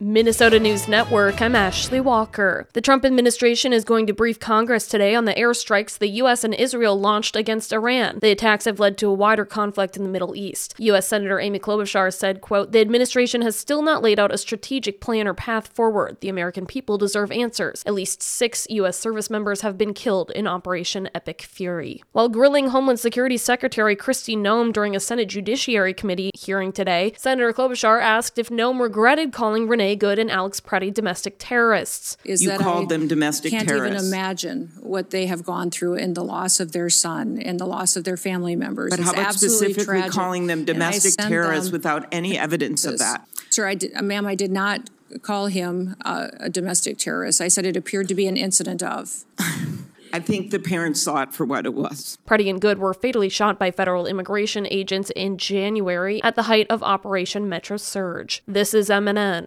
Minnesota News Network, I'm Ashley Walker. The Trump administration is going to brief Congress today on the airstrikes the U.S. and Israel launched against Iran. The attacks have led to a wider conflict in the Middle East. U.S. Senator Amy Klobuchar said, quote, "The administration has still not laid out a strategic plan or path forward. The American people deserve answers. At least 6 U.S. service members have been killed in Operation Epic Fury." While grilling Homeland Security Secretary Kristi Noem during a Senate Judiciary Committee hearing today, Senator Klobuchar asked if Noem regretted calling Renee Good and Alex Preddy domestic terrorists. You called them domestic terrorists. Can't even imagine what they have gone through in the loss of their son and the loss of their family members. But how about specifically calling them domestic terrorists without any evidence of that? Sir, ma'am, I did not call him a domestic terrorist. I said it appeared to be an incident of. I think the parents saw it for what it was. Preddy and Good were fatally shot by federal immigration agents in January at the height of Operation Metro Surge. This is MNN.